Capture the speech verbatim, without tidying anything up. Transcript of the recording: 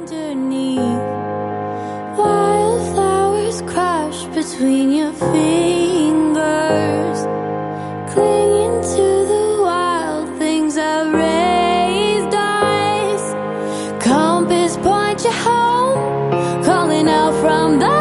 underneath. Wildflowers crash between your fingers, clinging to the wild things that raised us. Compass point you home, calling out from the